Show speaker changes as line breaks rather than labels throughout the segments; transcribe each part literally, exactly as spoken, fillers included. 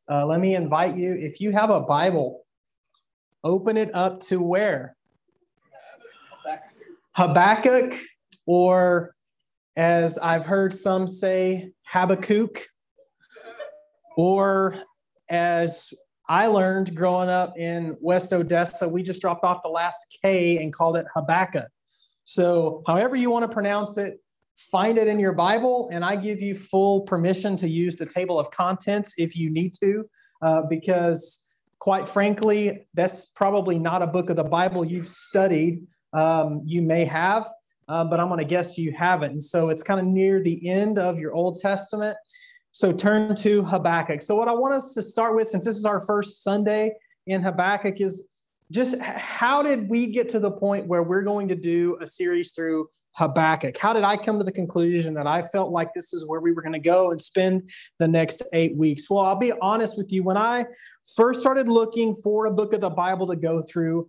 Uh, let me invite you, if you have a Bible, open it up to where? Habakkuk, or as I've heard some say, Habakkuk, or as I learned growing up in West Odessa, we just dropped off the last K and called it Habakkuk. So however you want to pronounce it, find it in your Bible, and I give you full permission to use the table of contents if you need to, uh, because quite frankly, that's probably not a book of the Bible you've studied. Um, you may have, uh, but I'm going to guess you haven't. And so it's kind of near the end of your Old Testament. So turn to Habakkuk. So what I want us to start with, since this is our first Sunday in Habakkuk, is just how did we get to the point where we're going to do a series through Habakkuk? How did I come to the conclusion that I felt like this is where we were going to go and spend the next eight weeks? Well, I'll be honest with you. When I first started looking for a book of the Bible to go through,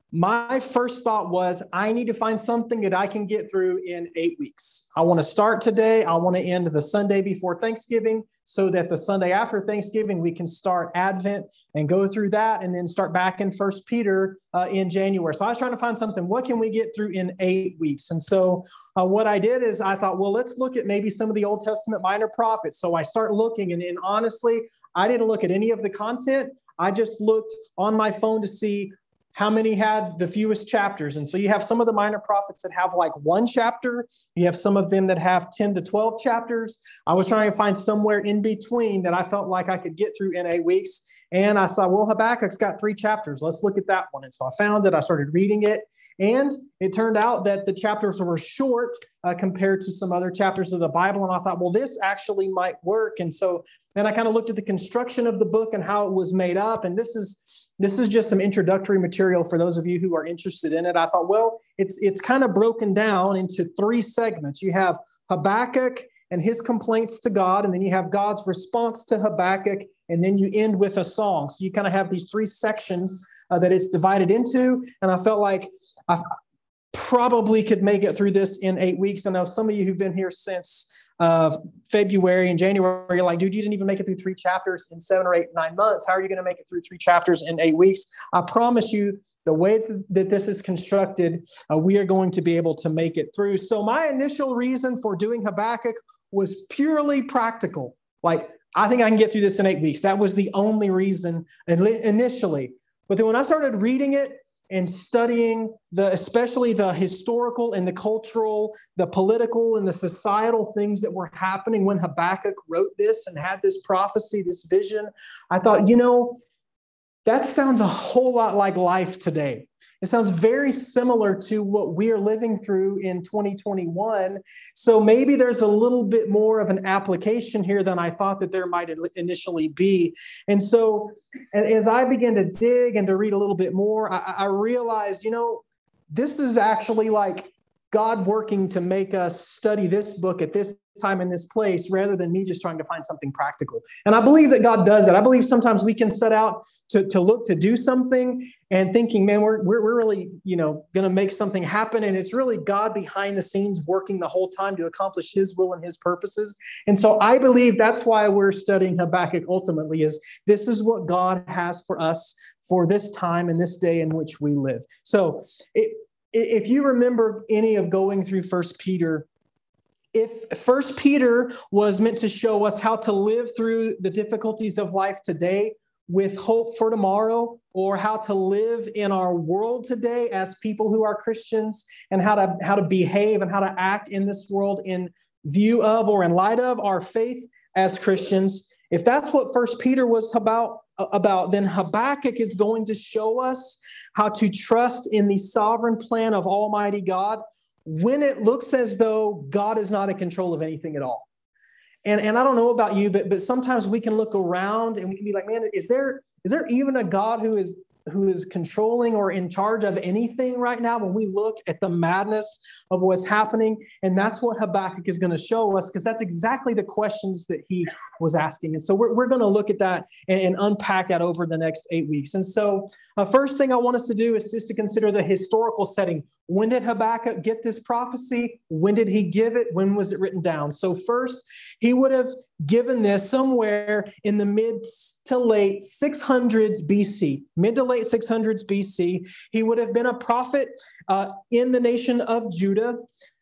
my first thought was, I need to find something that I can get through in eight weeks. I want to start today. I want to end the Sunday before Thanksgiving so that the Sunday after Thanksgiving, we can start Advent and go through that and then start back in First Peter uh, in January. So I was trying to find something. What can we get through in eight weeks? And so uh, what I did is I thought, well, let's look at maybe some of the Old Testament minor prophets. So I start looking, and, and honestly, I didn't look at any of the content. I just looked on my phone to see how many had the fewest chapters. And so you have some of the minor prophets that have like one chapter. You have some of them that have ten to twelve chapters. I was trying to find somewhere in between that I felt like I could get through in eight weeks. And I saw, well, Habakkuk's got three chapters. Let's look at that one. And so I found it. I started reading it. And it turned out that the chapters were short uh, compared to some other chapters of the Bible. And I thought, well, this actually might work. And so then I kind of looked at the construction of the book and how it was made up. And this is this is just some introductory material for those of you who are interested in it. I thought, well, it's it's kind of broken down into three segments. You have Habakkuk and his complaints to God, and then you have God's response to Habakkuk, and then you end with a song. So you kind of have these three sections uh, that it's divided into. And I felt like I probably could make it through this in eight weeks. I know some of you who've been here since uh, February and January, you're like, dude, you didn't even make it through three chapters in seven or eight, nine months. How are you going to make it through three chapters in eight weeks? I promise you, the way th- that this is constructed, uh, we are going to be able to make it through. So my initial reason for doing Habakkuk was purely practical. Like, I think I can get through this in eight weeks. That was the only reason initially. But then when I started reading it, and studying the, especially the historical and the cultural, the political and the societal things that were happening when Habakkuk wrote this and had this prophecy, this vision, I thought, you know, that sounds a whole lot like life today. It sounds very similar to what we are living through in twenty twenty-one. So maybe there's a little bit more of an application here than I thought that there might initially be. And so as I began to dig and to read a little bit more, I, I realized, you know, this is actually like God working to make us study this book at this time in this place rather than me just trying to find something practical. And I believe that God does it. I believe sometimes we can set out to, to look to do something and thinking, man, we're, we're, we're really, you know, going to make something happen. And it's really God behind the scenes working the whole time to accomplish his will and his purposes. And so I believe that's why we're studying Habakkuk ultimately, is this is what God has for us for this time and this day in which we live. So it, if you remember any of going through First Peter, if First Peter was meant to show us how to live through the difficulties of life today with hope for tomorrow, or how to live in our world today as people who are Christians, and how to how to behave and how to act in this world in view of or in light of our faith as Christians, if that's what First Peter was about, about, then Habakkuk is going to show us how to trust in the sovereign plan of Almighty God when it looks as though God is not in control of anything at all. And, and I don't know about you, but, but sometimes we can look around and we can be like, man, is there is there even a God who is who is controlling or in charge of anything right now when we look at the madness of what's happening. And that's what Habakkuk is going to show us, because that's exactly the questions that he was asking. And so we're, we're going to look at that and, and unpack that over the next eight weeks. And so uh, first thing I want us to do is just to consider the historical setting. When did Habakkuk get this prophecy? When did he give it? When was it written down? So first, he would have given this somewhere in the mid to late six hundreds B C, mid to late six hundreds B C. He would have been a prophet uh, in the nation of Judah.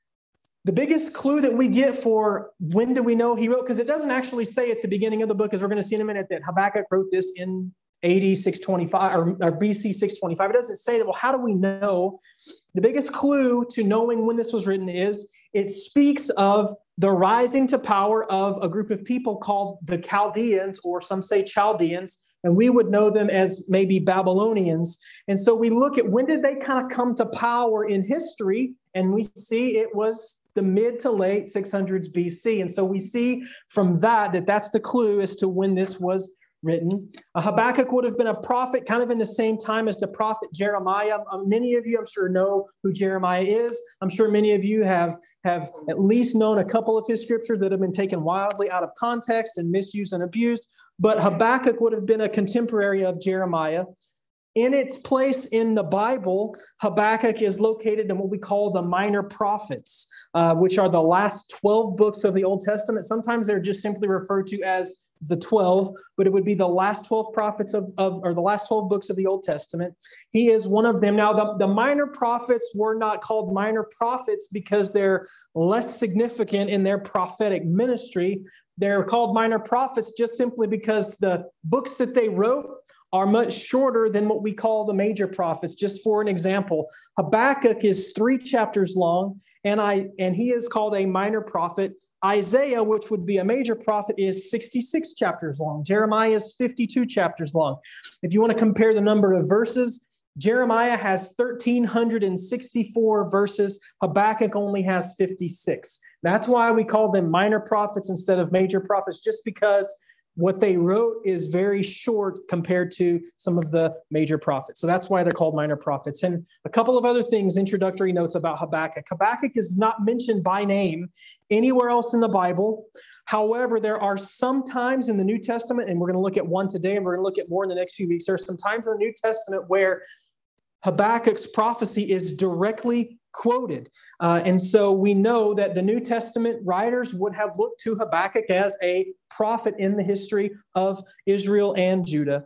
The biggest clue that we get for when do we know he wrote, because it doesn't actually say at the beginning of the book, as we're going to see in a minute, that Habakkuk wrote this in A D six twenty-five or, or B C six twenty-five. It doesn't say that. Well, how do we know? The biggest clue to knowing when this was written is it speaks of the rising to power of a group of people called the Chaldeans, or some say Chaldeans, and we would know them as maybe Babylonians. And so we look at when did they kind of come to power in history, and we see it was the mid to late six hundreds B C. And so we see from that that that's the clue as to when this was written. Uh, Habakkuk would have been a prophet kind of in the same time as the prophet Jeremiah. Um, many of you, I'm sure, know who Jeremiah is. I'm sure many of you have, have at least known a couple of his scriptures that have been taken wildly out of context and misused and abused. But Habakkuk would have been a contemporary of Jeremiah. In its place in the Bible, Habakkuk is located in what we call the minor prophets, uh, which are the last twelve books of the Old Testament. Sometimes they're just simply referred to as the twelve, but it would be the last twelve prophets of, of or the last twelve books of the Old Testament. He is one of them. Now, the, the minor prophets were not called minor prophets because they're less significant in their prophetic ministry. They're called minor prophets just simply because the books that they wrote are much shorter than what we call the major prophets. Just for an example, Habakkuk is three chapters long, and I and he is called a minor prophet. Isaiah, which would be a major prophet, is sixty-six chapters long. Jeremiah is fifty-two chapters long. If you want to compare the number of verses, Jeremiah has one thousand three hundred sixty-four verses. Habakkuk only has fifty-six. That's why we call them minor prophets instead of major prophets, just because what they wrote is very short compared to some of the major prophets. So that's why they're called minor prophets. And a couple of other things, introductory notes about Habakkuk. Habakkuk is not mentioned by name anywhere else in the Bible. However, there are some times in the New Testament, and we're going to look at one today, and we're going to look at more in the next few weeks. There are some times in the New Testament where Habakkuk's prophecy is directly quoted. Uh, and so we know that the New Testament writers would have looked to Habakkuk as a prophet in the history of Israel and Judah.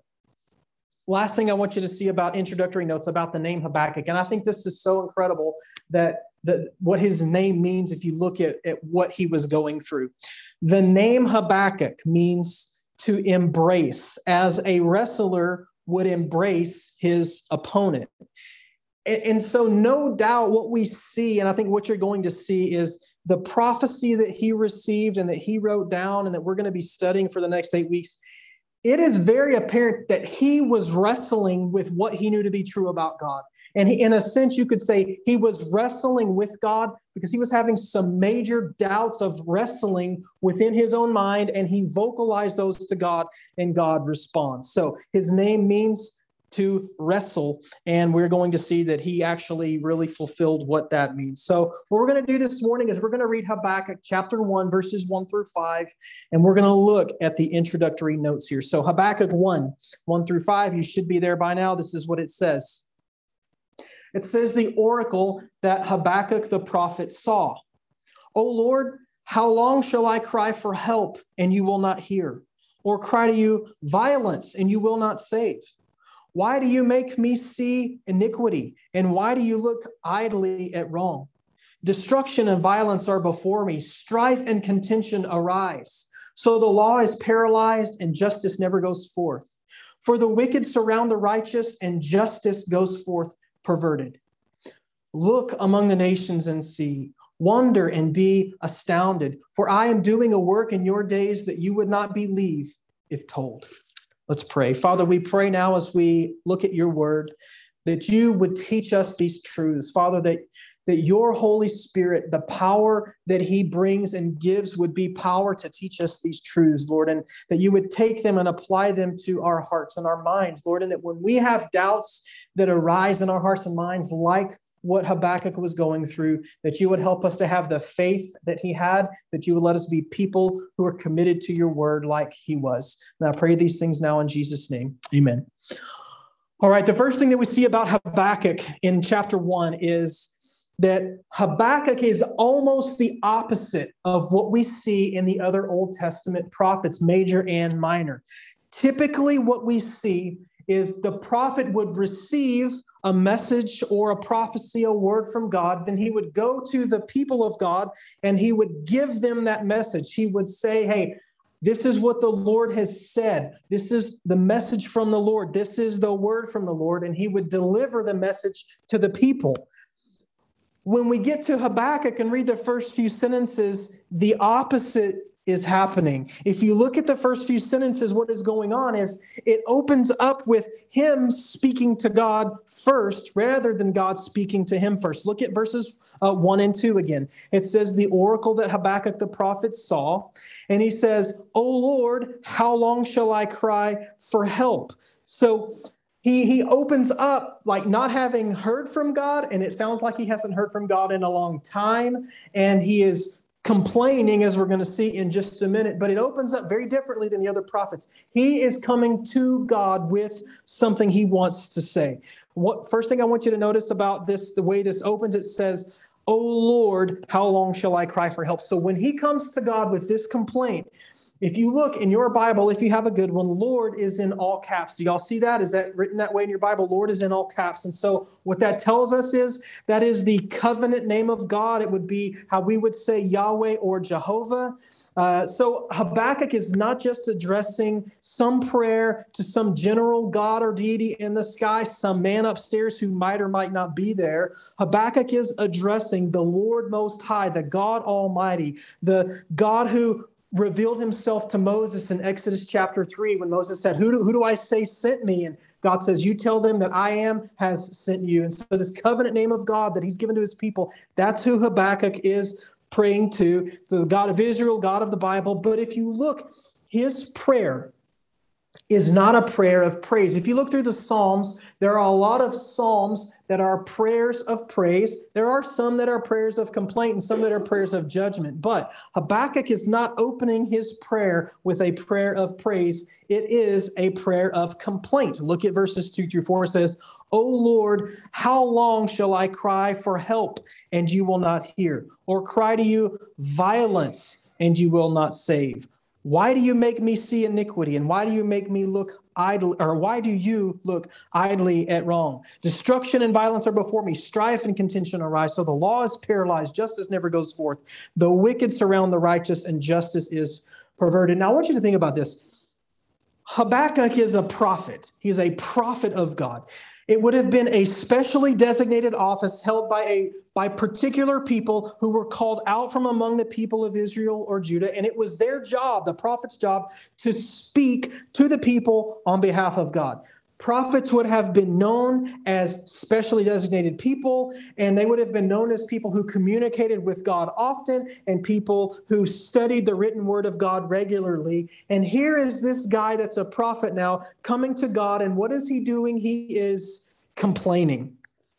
Last thing I want you to see about introductory notes about the name Habakkuk, and I think this is so incredible that the, what his name means if you look at, at what he was going through. The name Habakkuk means to embrace, as a wrestler would embrace his opponent. And so no doubt what we see, and I think what you're going to see, is the prophecy that he received and that he wrote down and that we're going to be studying for the next eight weeks. It is very apparent that he was wrestling with what he knew to be true about God. And he, in a sense, you could say he was wrestling with God because he was having some major doubts of wrestling within his own mind, and he vocalized those to God, and God responds. So his name means to wrestle, and we're going to see that he actually really fulfilled what that means. So what we're going to do this morning is we're going to read Habakkuk chapter one, verses one through five, and we're going to look at the introductory notes here. So Habakkuk one, one through five, you should be there by now. This is what it says. It says, the oracle that Habakkuk the prophet saw. O Lord, how long shall I cry for help, and you will not hear? Or cry to you violence, and you will not save? Why do you make me see iniquity? And why do you look idly at wrong? Destruction and violence are before me. Strife and contention arise. So the law is paralyzed and justice never goes forth. For the wicked surround the righteous and justice goes forth perverted. Look among the nations and see. Wonder and be astounded. For I am doing a work in your days that you would not believe if told. Let's pray. Father, we pray now as we look at your word that you would teach us these truths. Father, that that your Holy Spirit, the power that he brings and gives, would be power to teach us these truths, Lord, and that you would take them and apply them to our hearts and our minds, Lord, and that when we have doubts that arise in our hearts and minds, like what Habakkuk was going through, that you would help us to have the faith that he had, that you would let us be people who are committed to your word like he was. And I pray these things now in Jesus' name. Amen. All right, the first thing that we see about Habakkuk in chapter one is that Habakkuk is almost the opposite of what we see in the other Old Testament prophets, major and minor. Typically, what we see is the prophet would receive a message or a prophecy, a word from God, then he would go to the people of God and he would give them that message. He would say, hey, this is what the Lord has said. This is the message from the Lord. This is the word from the Lord. And he would deliver the message to the people. When we get to Habakkuk and read the first few sentences, the opposite is happening. If you look at the first few sentences, what is going on is it opens up with him speaking to God first rather than God speaking to him first. Look at verses uh, one and two again. It says the oracle that Habakkuk the prophet saw, and he says, "O Lord, how long shall I cry for help?" So He, he opens up like not having heard from God, and it sounds like he hasn't heard from God in a long time, and he is complaining, as we're going to see in just a minute, but it opens up very differently than the other prophets. He is coming to God with something he wants to say. What first thing I want you to notice about this, the way this opens, it says, "O Lord, how long shall I cry for help?" So when he comes to God with this complaint, if you look in your Bible, if you have a good one, Lord is in all caps. Do y'all see that? Is that written that way in your Bible? Lord is in all caps. And so what that tells us is that is the covenant name of God. It would be how we would say Yahweh or Jehovah. Uh, so Habakkuk is not just addressing some prayer to some general God or deity in the sky, some man upstairs who might or might not be there. Habakkuk is addressing the Lord Most High, the God Almighty, the God who revealed himself to Moses in Exodus chapter three when Moses said, who do, who do I say sent me? And God says, you tell them that I am has sent you. And so this covenant name of God that he's given to his people, that's who Habakkuk is praying to, the God of Israel, God of the Bible. But if you look, his prayer is not a prayer of praise. If you look through the Psalms, there are a lot of Psalms that are prayers of praise. There are some that are prayers of complaint and some that are prayers of judgment. But Habakkuk is not opening his prayer with a prayer of praise. It is a prayer of complaint. Look at verses two through four. It says, "O Lord, how long shall I cry for help and you will not hear? Or cry to you violence and you will not save? Why do you make me see iniquity? And why do you make me look idle, or why do you look idly at wrong? Destruction and violence are before me. Strife and contention arise. So the law is paralyzed. Justice never goes forth. The wicked surround the righteous and justice is perverted." Now I want you to think about this. Habakkuk is a prophet. He's a prophet of God. It would have been a specially designated office held by a by particular people who were called out from among the people of Israel or Judah, and it was their job, the prophet's job, to speak to the people on behalf of God. Prophets would have been known as specially designated people, and they would have been known as people who communicated with God often and people who studied the written word of God regularly. And here is this guy that's a prophet now coming to God, and what is he doing? He is complaining.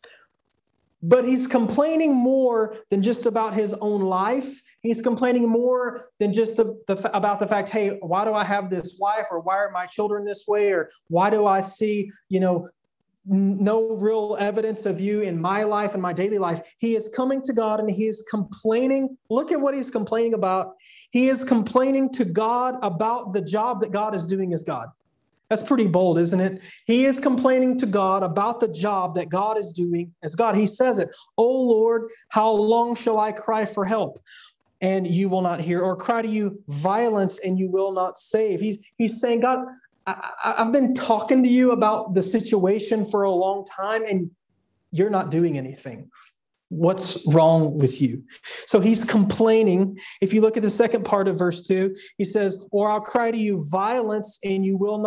But he's complaining more than just about his own life. He's complaining more than just the, the, about the fact, hey, why do I have this wife? Or why are my children this way? Or why do I see, you know, no real evidence of you in my life and my daily life? He is coming to God and he is complaining. Look at what he's complaining about. He is complaining to God about the job that God is doing as God. That's pretty bold, isn't it? He is complaining to God about the job that God is doing as God. He says it, "O Lord, how long shall I cry for help and you will not hear, or cry to you violence and you will not save?" He's, he's saying, God, I, I, I've been talking to you about the situation for a long time and you're not doing anything. What's wrong with you? So he's complaining. If you look at the second part of verse two, he says, "Or I'll cry to you violence and you will not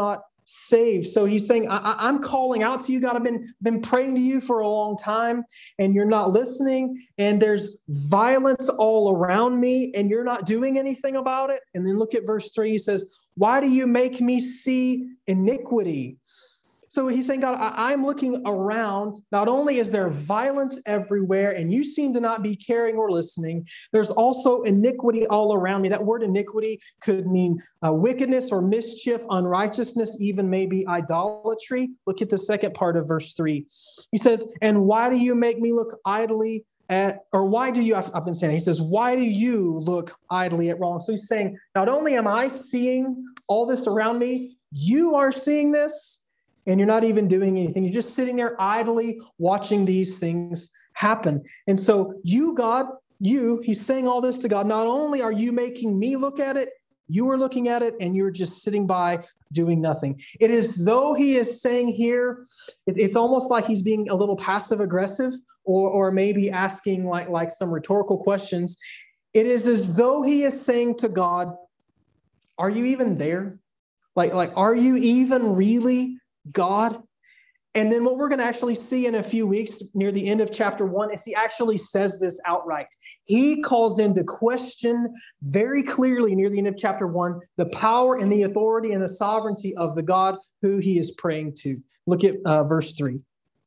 saved. So he's saying, I, I'm calling out to you, God. I've been, been praying to you for a long time, and you're not listening. And there's violence all around me, and you're not doing anything about it. And then look at verse three. He says, why do you make me see iniquity? So he's saying, God, I, I'm looking around. Not only is there violence everywhere, and you seem to not be caring or listening, there's also iniquity all around me. That word iniquity could mean uh, wickedness or mischief, unrighteousness, even maybe idolatry. Look at the second part of verse three. He says, and why do you make me look idly at, or why do you, I've, I've been saying, he says, why do you look idly at wrong? So he's saying, not only am I seeing all this around me, you are seeing this. And you're not even doing anything. You're just sitting there idly watching these things happen. And so you, God, you, he's saying all this to God. Not only are you making me look at it, you are looking at it and you're just sitting by doing nothing. It is though he is saying here, it, it's almost like he's being a little passive aggressive or, or maybe asking like, like some rhetorical questions. It is as though he is saying to God, are you even there? Like, like, are you even really God? And then what we're going to actually see in a few weeks near the end of chapter one is he actually says this outright. He calls into question very clearly near the end of chapter one, the power and the authority and the sovereignty of the God who he is praying to. Look at uh, verse three.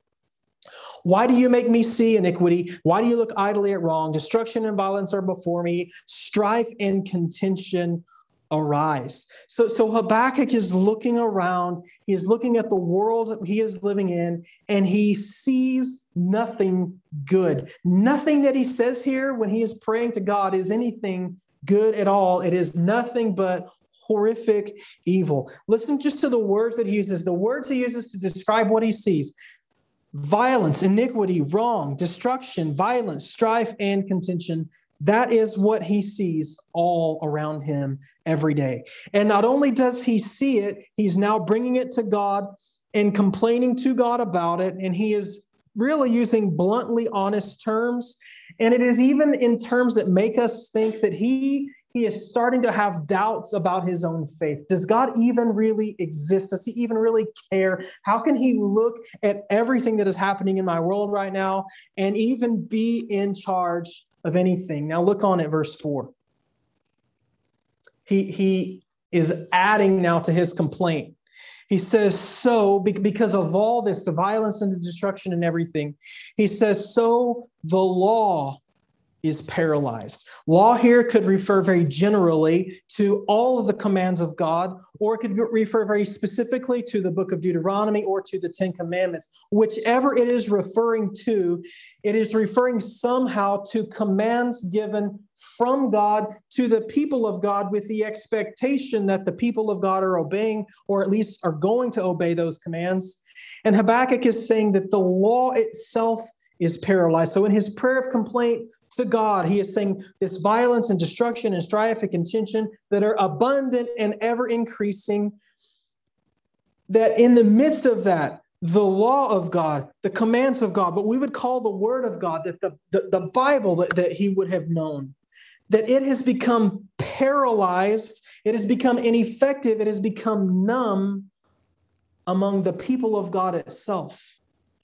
Why do you make me see iniquity? Why do you look idly at wrong? Destruction and violence are before me. Strife and contention arise. So, so Habakkuk is looking around. He is looking at the world he is living in, and he sees nothing good. Nothing that he says here when he is praying to God is anything good at all. It is nothing but horrific evil. Listen just to the words that he uses. The words he uses to describe what he sees: violence, iniquity, wrong, destruction, violence, strife, and contention. That is what he sees all around him every day. And not only does he see it, he's now bringing it to God and complaining to God about it. And he is really using bluntly honest terms. And it is even in terms that make us think that he, he is starting to have doubts about his own faith. Does God even really exist? Does he even really care? How can he look at everything that is happening in my world right now and even be in charge of anything? Now look on at verse four. He, he is adding now to his complaint. He says, so because of all this, the violence and the destruction and everything, he says, so the law is paralyzed. Law here could refer very generally to all of the commands of God, or it could refer very specifically to the book of Deuteronomy or to the Ten Commandments. Whichever it is referring to, it is referring somehow to commands given from God to the people of God with the expectation that the people of God are obeying, or at least are going to obey those commands. And Habakkuk is saying that the law itself is paralyzed. So in his prayer of complaint to God, he is saying this violence and destruction and strife and contention that are abundant and ever increasing, that in the midst of that, the law of God, the commands of God, what we would call the word of God, that the, the, the Bible that, that he would have known, that it has become paralyzed, it has become ineffective, it has become numb among the people of God itself.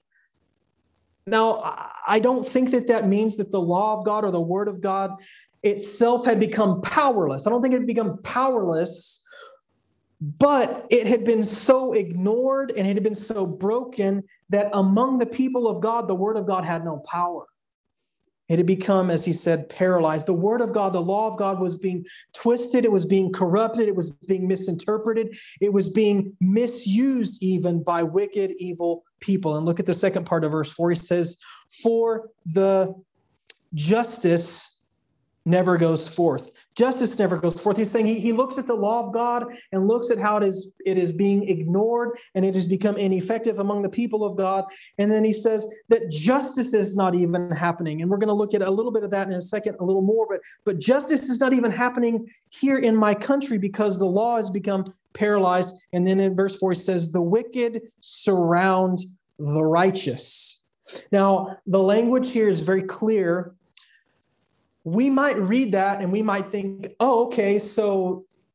Now, I don't think that that means that the law of God or the word of God itself had become powerless. I don't think it had become powerless, but it had been so ignored and it had been so broken that among the people of God, the word of God had no power. It had become, as he said, paralyzed. The word of God, the law of God was being twisted. It was being corrupted. It was being misinterpreted. It was being misused even by wicked, evil people. And look at the second part of verse four. He says, for the justice never goes forth. Justice never goes forth. He's saying he, he looks at the law of God and looks at how it is, it is being ignored and it has become ineffective among the people of God. And then he says that justice is not even happening. And we're going to look at a little bit of that in a second, a little more, but, but justice is not even happening here in my country because the law has become paralyzed. And then in verse four, he says, the wicked surround the righteous. Now, the language here is very clear. We might read that and we might think, oh, okay, so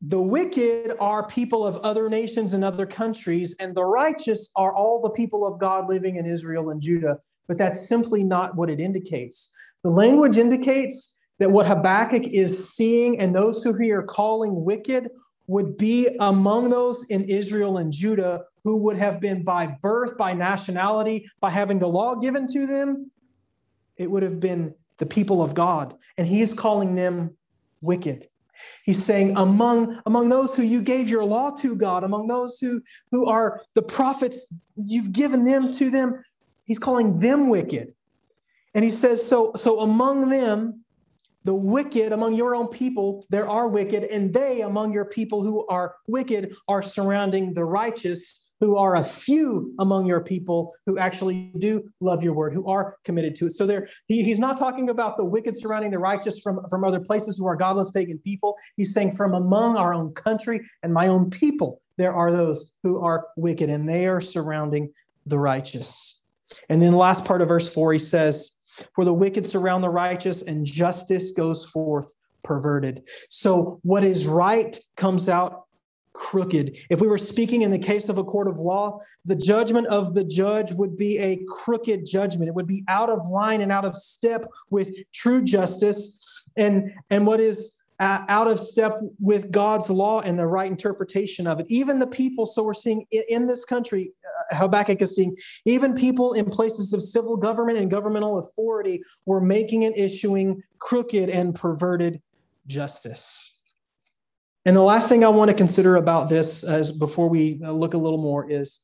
The wicked are people of other nations and other countries, and the righteous are all the people of God living in Israel and Judah. But that's simply not what it indicates. The language indicates that what Habakkuk is seeing and those who he are calling wicked would be among those in Israel and Judah who would have been by birth, by nationality, by having the law given to them. It would have been the people of God. And he is calling them wicked. He's saying among, among those who you gave your law to, God, among those who, who are the prophets, you've given them to them. He's calling them wicked. And he says, so, so among them, the wicked, among your own people, there are wicked, and they, among your people who are wicked, are surrounding the righteous, who are a few among your people who actually do love your word, who are committed to it. So there, he, he's not talking about the wicked surrounding the righteous from, from other places who are godless pagan people. He's saying from among our own country and my own people, there are those who are wicked, and they are surrounding the righteous. And then the last part of verse four, he says, for the wicked surround the righteous, and justice goes forth perverted. So what is right comes out crooked. If we were speaking in the case of a court of law, the judgment of the judge would be a crooked judgment. It would be out of line and out of step with true justice, and, and what is uh, out of step with God's law and the right interpretation of it. Even the people, so we're seeing in, in this country, uh, Habakkuk is seeing, even people in places of civil government and governmental authority were making and issuing crooked and perverted justice. And the last thing I want to consider about this, as before we look a little more, is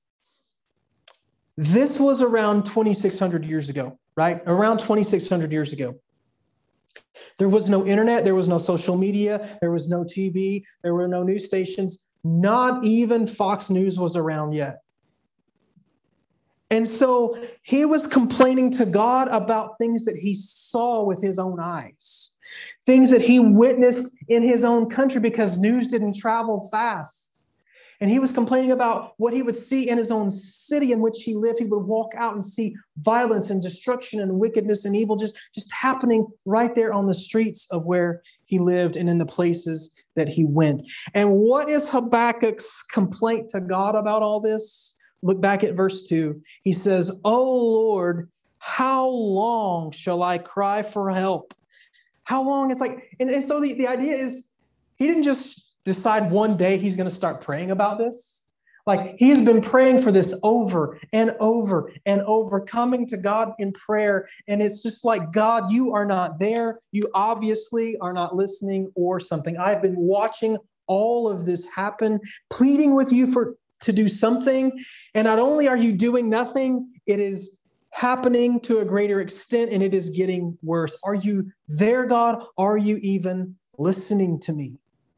this was around twenty-six hundred years ago, right? Around twenty-six hundred years ago. There was no internet, there was no social media, there was no T V, there were no news stations. Not even Fox News was around yet. And so he was complaining to God about things that he saw with his own eyes, things that he witnessed in his own country because news didn't travel fast. And he was complaining about what he would see in his own city in which he lived. He would walk out and see violence and destruction and wickedness and evil just, just happening right there on the streets of where he lived and in the places that he went. And what is Habakkuk's complaint to God about all this? Look back at verse two. He says, "O Lord, how long shall I cry for help?" How long? It's like, and, and so the, the idea is he didn't just decide one day he's going to start praying about this. Like, he has been praying for this over and over and over, coming to God in prayer. And it's just like, God, you are not there. You obviously are not listening or something. I've been watching all of this happen, pleading with you for to do something. And not only are you doing nothing, it is happening to a greater extent, and it is getting worse. Are you there, God? Are you even listening to me?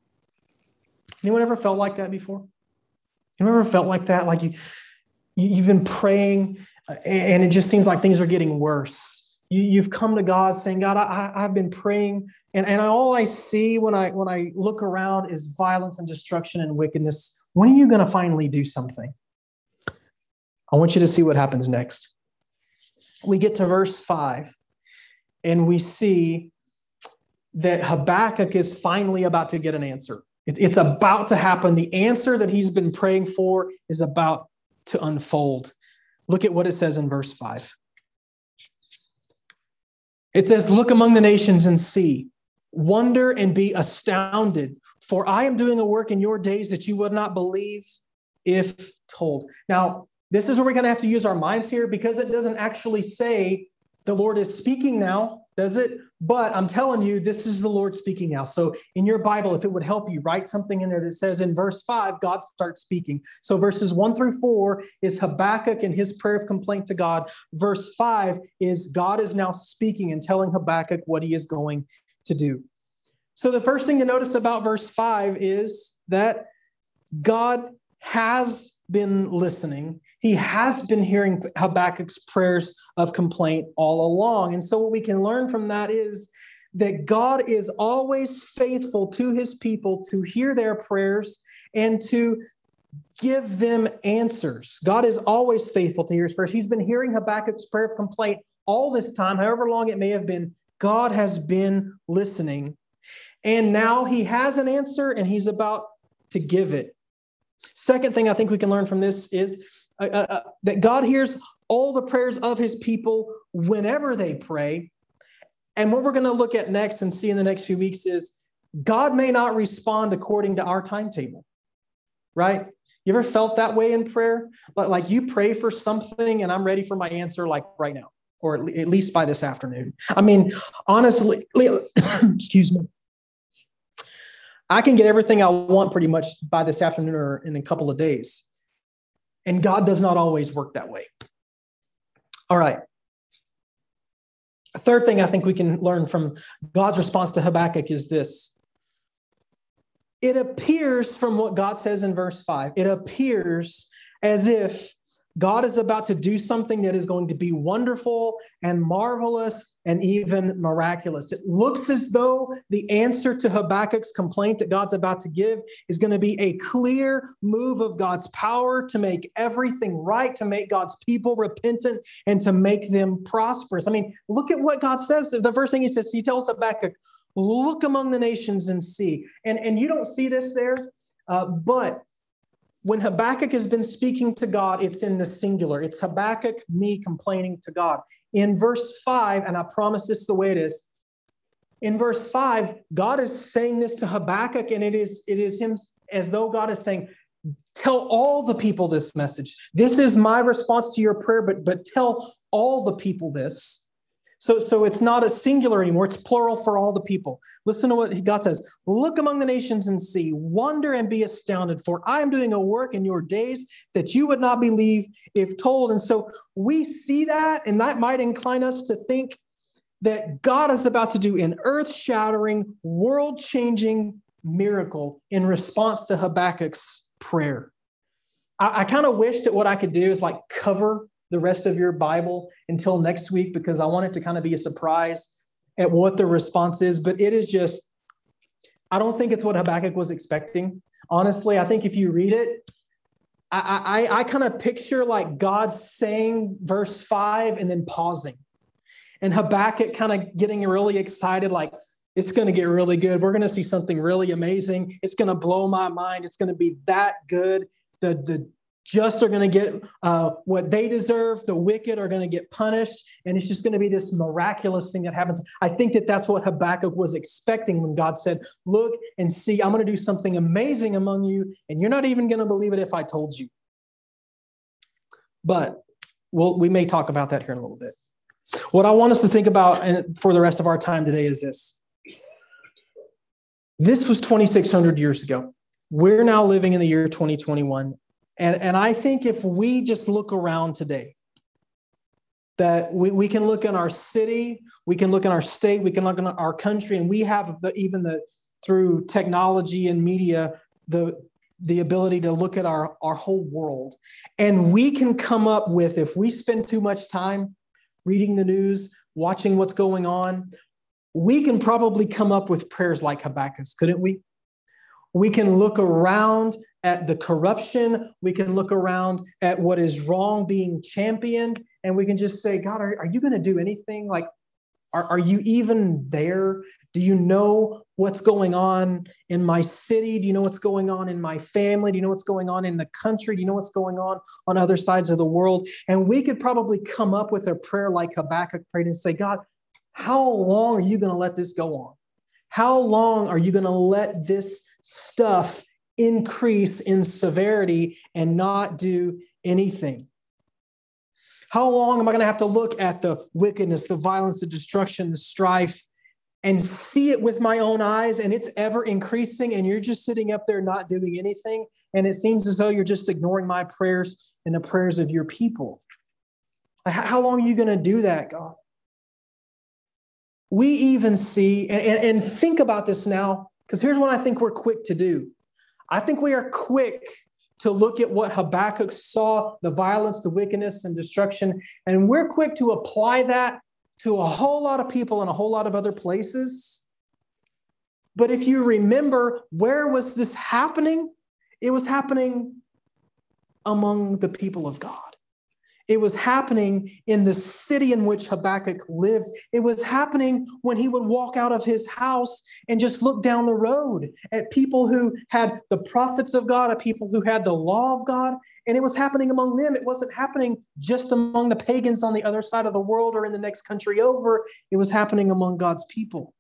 Anyone ever felt like that before? Anyone ever felt like that? Like you, you've been praying, and it just seems like things are getting worse. You, you've come to God saying, God, I, I've been praying, and, and all I see when I when I look around is violence and destruction and wickedness. When are you going to finally do something? I want you to see what happens next. We get to verse five, and we see that Habakkuk is finally about to get an answer. It's about to happen. The answer that he's been praying for is about to unfold. Look at what it says in verse five. It says, "Look among the nations and see, wonder and be astounded, for I am doing a work in your days that you would not believe if told." Now, this is where we're going to have to use our minds here, because it doesn't actually say the Lord is speaking now, does it? But I'm telling you, this is the Lord speaking now. So in your Bible, if it would help you, write something in there that says in verse five, God starts speaking. So verses one through four is Habakkuk and his prayer of complaint to God. Verse five is God is now speaking and telling Habakkuk what he is going to do. So the first thing to notice about verse five is that God has been listening. He has been hearing Habakkuk's prayers of complaint all along. And so what we can learn from that is that God is always faithful to his people to hear their prayers and to give them answers. God is always faithful to hear his prayers. He's been hearing Habakkuk's prayer of complaint all this time, however long it may have been. God has been listening. And now he has an answer, and he's about to give it. Second thing I think we can learn from this is uh, uh, that God hears all the prayers of his people whenever they pray. And what we're going to look at next and see in the next few weeks is God may not respond according to our timetable, right? You ever felt that way in prayer? But like you pray for something and I'm ready for my answer like right now, or at least by this afternoon. I mean, honestly, excuse me. I can get everything I want pretty much by this afternoon or in a couple of days. And God does not always work that way. All right. A third thing I think we can learn from God's response to Habakkuk is this. It appears from what God says in verse five, it appears as if God is about to do something that is going to be wonderful and marvelous and even miraculous. It looks as though the answer to Habakkuk's complaint that God's about to give is going to be a clear move of God's power to make everything right, to make God's people repentant and to make them prosperous. I mean, look at what God says. The first thing he says, he tells Habakkuk, look among the nations and see. And, and you don't see this there, uh, but when Habakkuk has been speaking to God, it's in the singular. It's Habakkuk, me complaining to God. In verse five, and I promise this is the way it is, in verse five, God is saying this to Habakkuk, and it is, it is him as though God is saying, tell all the people this message. This is my response to your prayer, but, but tell all the people this. So, so it's not a singular anymore. It's plural for all the people. Listen to what God says. Look among the nations and see, wonder and be astounded, for I am doing a work in your days that you would not believe if told. And so we see that, and that might incline us to think that God is about to do an earth-shattering, world-changing miracle in response to Habakkuk's prayer. I, I kind of wish that what I could do is like cover the rest of your Bible until next week, because I want it to kind of be a surprise at what the response is. But it is just, I don't think it's what Habakkuk was expecting. Honestly, I think if you read it, I, I, I kind of picture like God saying verse five and then pausing. And Habakkuk kind of getting really excited, like, it's going to get really good. We're going to see something really amazing. It's going to blow my mind. It's going to be that good. The, the just are going to get uh, what they deserve. The wicked are going to get punished. And it's just going to be this miraculous thing that happens. I think that that's what Habakkuk was expecting when God said, look and see, I'm going to do something amazing among you. And you're not even going to believe it if I told you. But we'll, we may talk about that here in a little bit. What I want us to think about and for the rest of our time today is this. This was twenty-six hundred years ago. We're now living in the year twenty twenty-one. And, and I think if we just look around today, that we, we can look in our city, we can look in our state, we can look in our country, and we have the, even the through technology and media, the, the ability to look at our, our whole world. And we can come up with, if we spend too much time reading the news, watching what's going on, we can probably come up with prayers like Habakkuk's, couldn't we? We can look around at the corruption. We can look around at what is wrong being championed. And we can just say, God, are, are you going to do anything? Like, are, are you even there? Do you know what's going on in my city? Do you know what's going on in my family? Do you know what's going on in the country? Do you know what's going on on other sides of the world? And we could probably come up with a prayer like Habakkuk prayed and say, God, how long are you going to let this go on? How long are you going to let this stuff increase in severity and not do anything? How long am I going to have to look at the wickedness, the violence, the destruction, the strife, and see it with my own eyes, and it's ever increasing, and you're just sitting up there not doing anything, and it seems as though you're just ignoring my prayers and the prayers of your people? How long are you going to do that, God? We even see, and, and think about this now, because here's what I think we're quick to do. I think we are quick to look at what Habakkuk saw, the violence, the wickedness, and destruction, and we're quick to apply that to a whole lot of people in a whole lot of other places. But if you remember, where was this happening? It was happening among the people of God. It was happening in the city in which Habakkuk lived. It was happening when he would walk out of his house and just look down the road at people who had the prophets of God, at people who had the law of God. And it was happening among them. It wasn't happening just among the pagans on the other side of the world or in the next country over. It was happening among God's people.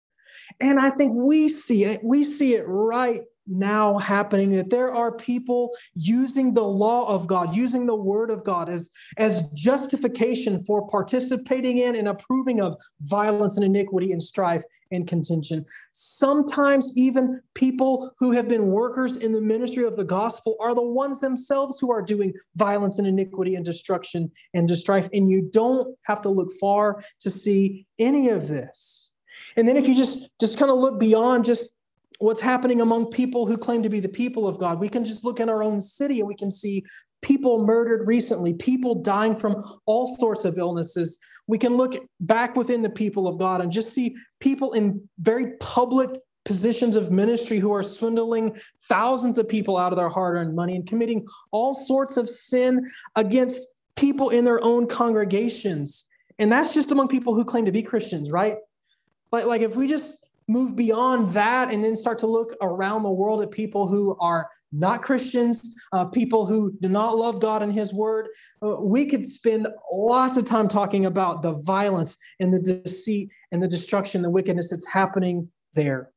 And I think we see it. We see it right now happening, that there are people using the law of God, using the word of God as, as justification for participating in and approving of violence and iniquity and strife and contention. Sometimes even people who have been workers in the ministry of the gospel are the ones themselves who are doing violence and iniquity and destruction and strife. And you don't have to look far to see any of this. And then if you just, just kind of look beyond just what's happening among people who claim to be the people of God, we can just look in our own city and we can see people murdered recently, people dying from all sorts of illnesses. We can look back within the people of God and just see people in very public positions of ministry who are swindling thousands of people out of their hard-earned money and committing all sorts of sin against people in their own congregations. And that's just among people who claim to be Christians, right? Like, like if we just move beyond that and then start to look around the world at people who are not Christians, uh, people who do not love God and his word, uh, we could spend lots of time talking about the violence and the deceit and the destruction, the wickedness that's happening there.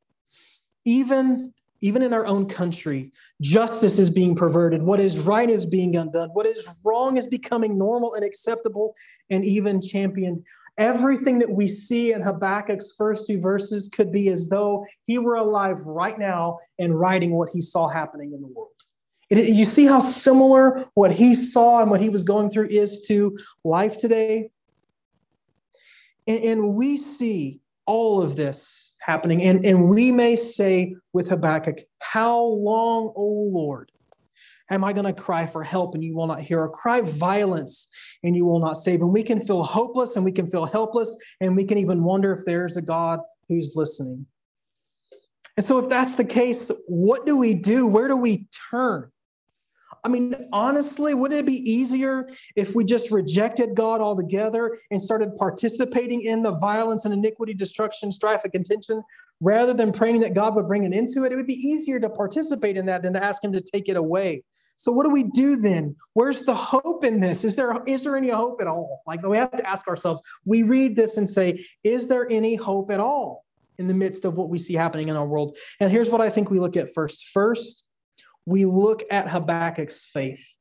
Even, even in our own country, justice is being perverted. What is right is being undone. What is wrong is becoming normal and acceptable and even championed. Everything that we see in Habakkuk's first two verses could be as though he were alive right now and writing what he saw happening in the world. It, you see how similar what he saw and what he was going through is to life today? And, and we see all of this happening. And, and we may say with Habakkuk, how long, O Lord, am I going to cry for help and you will not hear, or cry violence and you will not save? And we can feel hopeless and we can feel helpless and we can even wonder if there's a God who's listening. And so if that's the case, what do we do? Where do we turn? I mean, honestly, wouldn't it be easier if we just rejected God altogether and started participating in the violence and iniquity, destruction, strife, and contention, rather than praying that God would bring an end to it? It would be easier to participate in that than to ask him to take it away. So what do we do then? Where's the hope in this? Is there, is there any hope at all? Like, we have to ask ourselves, we read this and say, is there any hope at all in the midst of what we see happening in our world? And here's what I think we look at first. First, we look at Habakkuk's faith.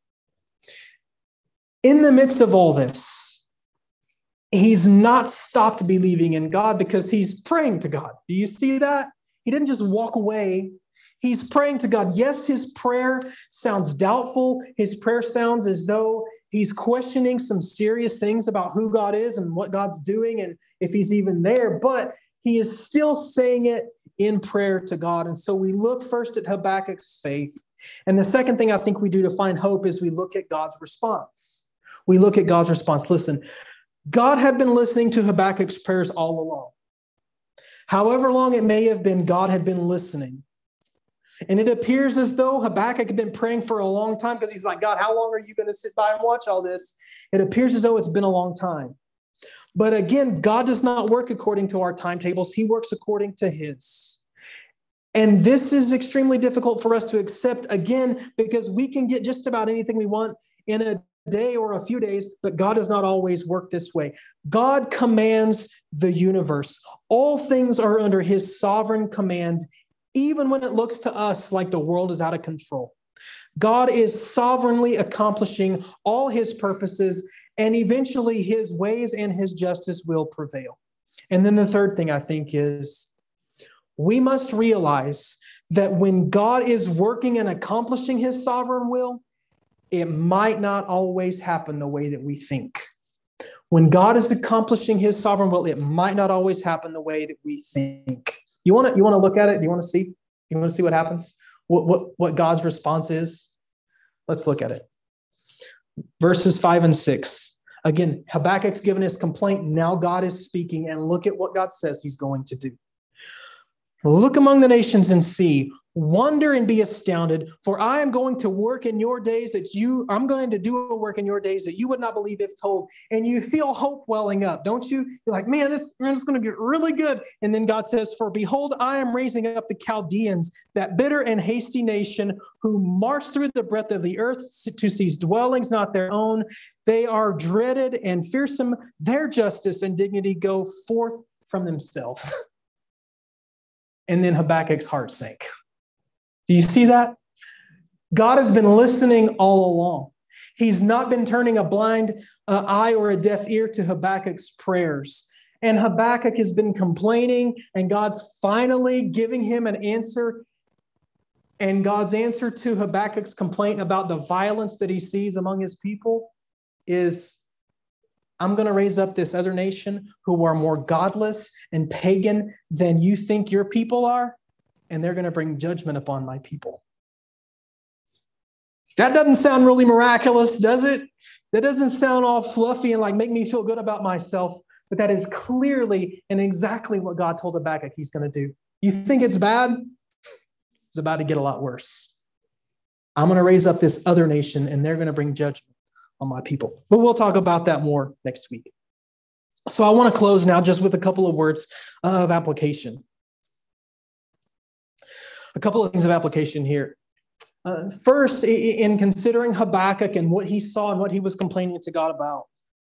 In the midst of all this, he's not stopped believing in God because he's praying to God. Do you see that? He didn't just walk away. He's praying to God. Yes, his prayer sounds doubtful. His prayer sounds as though he's questioning some serious things about who God is and what God's doing and if he's even there, but he is still saying it in prayer to God. And so we look first at Habakkuk's faith. And the second thing I think we do to find hope is we look at God's response. We look at God's response. Listen, God had been listening to Habakkuk's prayers all along. However long it may have been, God had been listening. And it appears as though Habakkuk had been praying for a long time because he's like, God, how long are you going to sit by and watch all this? It appears as though it's been a long time. But again, God does not work according to our timetables. He works according to his. And this is extremely difficult for us to accept, again, because we can get just about anything we want in a day or a few days, but God does not always work this way. God commands the universe. All things are under his sovereign command, even when it looks to us like the world is out of control. God is sovereignly accomplishing all his purposes, and eventually his ways and his justice will prevail. And then the third thing I think is, we must realize that when God is working and accomplishing his sovereign will, it might not always happen the way that we think. When God is accomplishing his sovereign will, it might not always happen the way that we think. You want to you want to look at it? Do you want to see? You want to see what happens? What, what, what God's response is? Let's look at it. Verses five and six. Again, Habakkuk's given his complaint. Now God is speaking, and look at what God says he's going to do. Look among the nations and see, Wonder and be astounded, for I am going to work in your days that you, I'm going to do a work in your days that you would not believe if told. And you feel hope welling up, don't you? You're like, man, this, man, it's going to get really good. And then God says, for behold, I am raising up the Chaldeans, that bitter and hasty nation who march through the breadth of the earth to seize dwellings not their own. They are dreaded and fearsome. Their justice and dignity go forth from themselves. And then Habakkuk's heart sank. Do you see that? God has been listening all along. He's not been turning a blind uh, eye or a deaf ear to Habakkuk's prayers. And Habakkuk has been complaining, and God's finally giving him an answer. And God's answer to Habakkuk's complaint about the violence that he sees among his people is, I'm going to raise up this other nation who are more godless and pagan than you think your people are. And they're going to bring judgment upon my people. That doesn't sound really miraculous, does it? That doesn't sound all fluffy and like make me feel good about myself. But that is clearly and exactly what God told Habakkuk he's going to do. You think it's bad? It's about to get a lot worse. I'm going to raise up this other nation, and they're going to bring judgment on my people. But we'll talk about that more next week. So I want to close now just with a couple of words of application. A couple of things of application here. Uh, first, in considering Habakkuk and what he saw and what he was complaining to God about,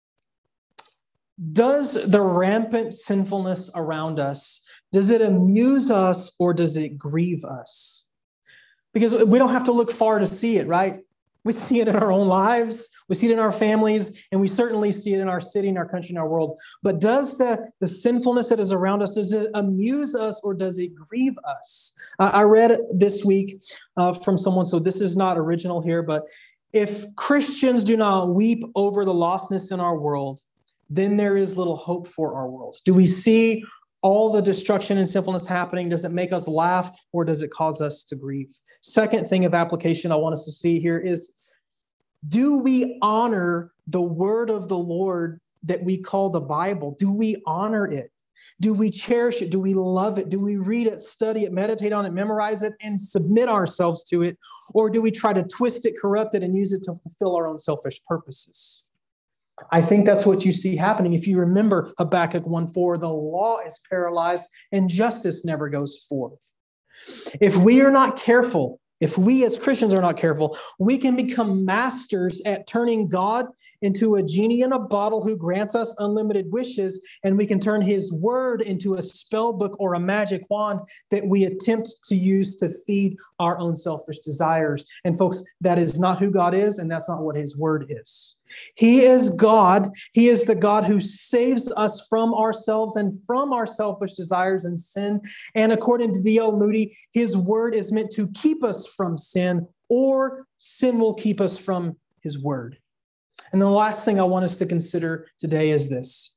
does the rampant sinfulness around us, does it amuse us or does it grieve us? Because we don't have to look far to see it, right? We see it in our own lives, we see it in our families, and we certainly see it in our city, in our country, in our world. But does the, the sinfulness that is around us, does it amuse us or does it grieve us? Uh, I read this week uh, from someone, so this is not original here, but if Christians do not weep over the lostness in our world, then there is little hope for our world. Do we see all the destruction and sinfulness happening? Does it make us laugh or does it cause us to grieve? Second thing of application I want us to see here is, do we honor the word of the Lord that we call the Bible? Do we honor it? Do we cherish it? Do we love it? Do we read it, study it, meditate on it, memorize it, and submit ourselves to it? Or do we try to twist it, corrupt it, and use it to fulfill our own selfish purposes? I think that's what you see happening. If you remember Habakkuk one four, the law is paralyzed and justice never goes forth. If we are not careful, if we as Christians are not careful, we can become masters at turning God into a genie in a bottle who grants us unlimited wishes, and we can turn his word into a spell book or a magic wand that we attempt to use to feed our own selfish desires. And folks, that is not who God is, and that's not what his word is. He is God. He is the God who saves us from ourselves and from our selfish desires and sin. And according to D L Moody, his word is meant to keep us from sin, or sin will keep us from his word. And the last thing I want us to consider today is this.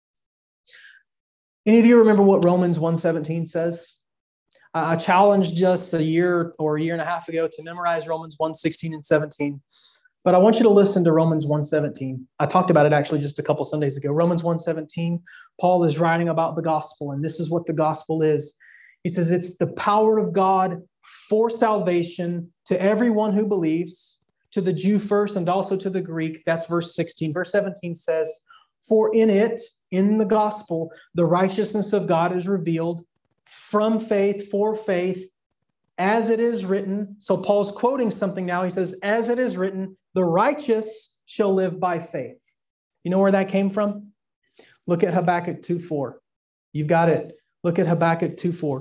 Any of you remember what Romans one seventeen says? I challenged us a year or a year and a half ago to memorize Romans one sixteen and seventeen. But I want you to listen to Romans one seventeen. I talked about it actually just a couple Sundays ago. Romans one seventeen, Paul is writing about the gospel, and this is what the gospel is. He says it's the power of God for salvation to everyone who believes, to the Jew first and also to the Greek. That's verse sixteen. Verse seventeen says, for in it, in the gospel, the righteousness of God is revealed from faith for faith, as it is written. So Paul's quoting something now. He says, as it is written, the righteous shall live by faith. You know where that came from? Look at Habakkuk two four. You've got it. Look at Habakkuk two four.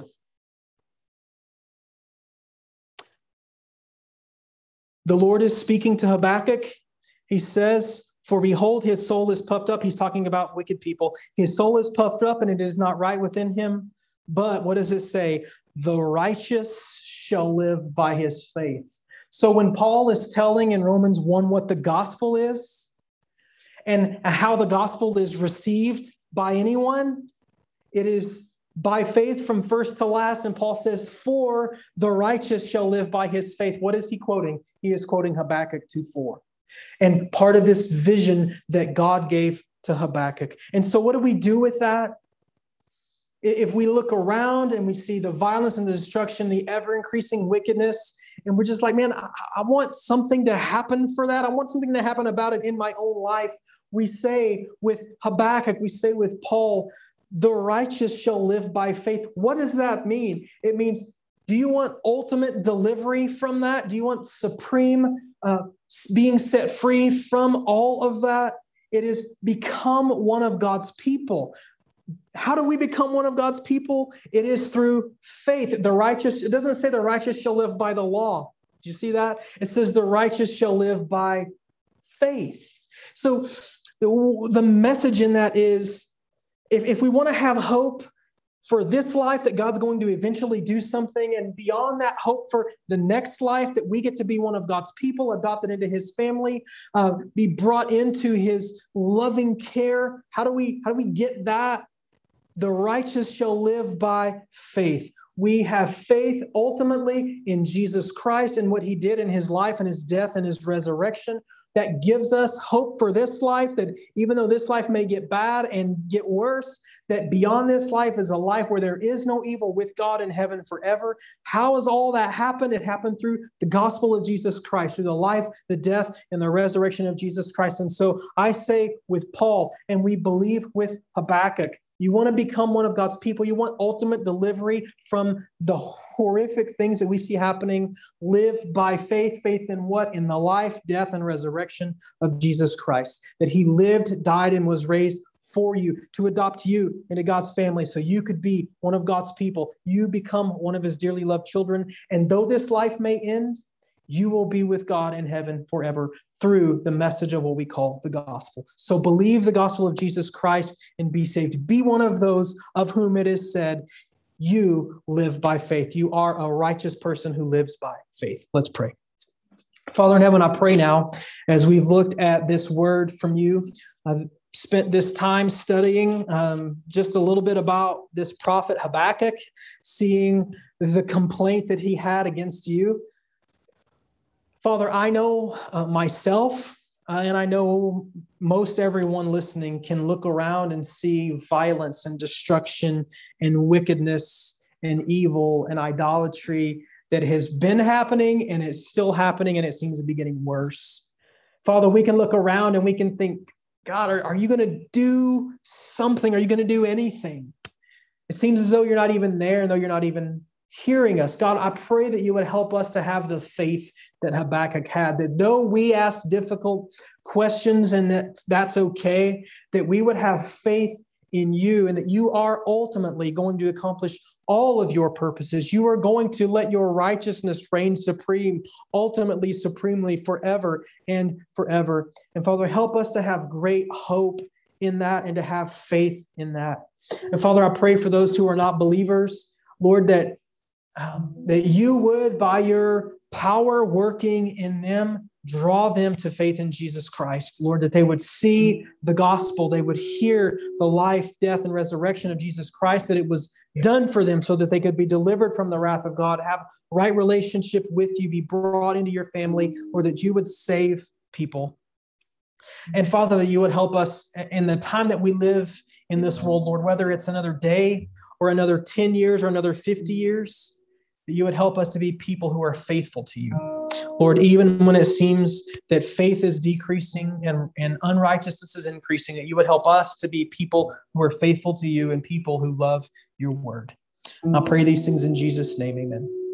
The Lord is speaking to Habakkuk. He says, for behold, his soul is puffed up. He's talking about wicked people. His soul is puffed up and it is not right within him. But what does it say? The righteous shall live by his faith. So when Paul is telling in Romans one what the gospel is and how the gospel is received by anyone, it is by faith from first to last. And Paul says, for the righteous shall live by his faith. What is he quoting? He is quoting Habakkuk two four. And part of this vision that God gave to Habakkuk. And so what do we do with that? If we look around and we see the violence and the destruction, the ever-increasing wickedness, and we're just like, man, I, I want something to happen for that. I want something to happen about it in my own life. We say with Habakkuk, we say with Paul, the righteous shall live by faith. What does that mean? It means, do you want ultimate delivery from that? Do you want supreme uh, being set free from all of that? It is become one of God's people. How do we become one of God's people? It is through faith. The righteous, it doesn't say the righteous shall live by the law. Do you see that? It says the righteous shall live by faith. So the, the message in that is, if, if we want to have hope for this life, that God's going to eventually do something, and beyond that, hope for the next life, that we get to be one of God's people, adopted into his family, uh, be brought into his loving care. How do we, how do we get that? The righteous shall live by faith. We have faith ultimately in Jesus Christ and what he did in his life and his death and his resurrection. That gives us hope for this life, that even though this life may get bad and get worse, that beyond this life is a life where there is no evil with God in heaven forever. How has all that happened? It happened through the gospel of Jesus Christ, through the life, the death, and the resurrection of Jesus Christ. And so I say with Paul, and we believe with Habakkuk, you want to become one of God's people. You want ultimate delivery from the horrific things that we see happening. Live by faith. Faith in what? In the life, death, and resurrection of Jesus Christ. That he lived, died, and was raised for you, to adopt you into God's family so you could be one of God's people. You become one of his dearly loved children. And though this life may end, you will be with God in heaven forever through the message of what we call the gospel. So believe the gospel of Jesus Christ and be saved. Be one of those of whom it is said, you live by faith. You are a righteous person who lives by faith. Let's pray. Father in heaven, I pray now, as we've looked at this word from you, I've spent this time studying um, just a little bit about this prophet Habakkuk, seeing the complaint that he had against you. Father, I know uh, myself, uh, and I know most everyone listening can look around and see violence and destruction and wickedness and evil and idolatry that has been happening and is still happening, and it seems to be getting worse. Father, we can look around and we can think, God, are, are you going to do something? Are you going to do anything? It seems as though you're not even there, and though you're not even hearing us. God, I pray that you would help us to have the faith that Habakkuk had, that though we ask difficult questions and that that's okay, that we would have faith in you and that you are ultimately going to accomplish all of your purposes. You are going to let your righteousness reign supreme, ultimately, supremely, forever and forever. And Father, help us to have great hope in that and to have faith in that. And Father, I pray for those who are not believers, Lord, that Um, that you would, by your power working in them, draw them to faith in Jesus Christ. Lord, that they would see the gospel, they would hear the life, death, and resurrection of Jesus Christ, that it was done for them so that they could be delivered from the wrath of God, have right relationship with you, be brought into your family, or that you would save people. And Father, that you would help us in the time that we live in this world, Lord, whether it's another day or another ten years or another fifty years, that you would help us to be people who are faithful to you. Lord, even when it seems that faith is decreasing and, and unrighteousness is increasing, that you would help us to be people who are faithful to you and people who love your word. I pray these things in Jesus' name, amen.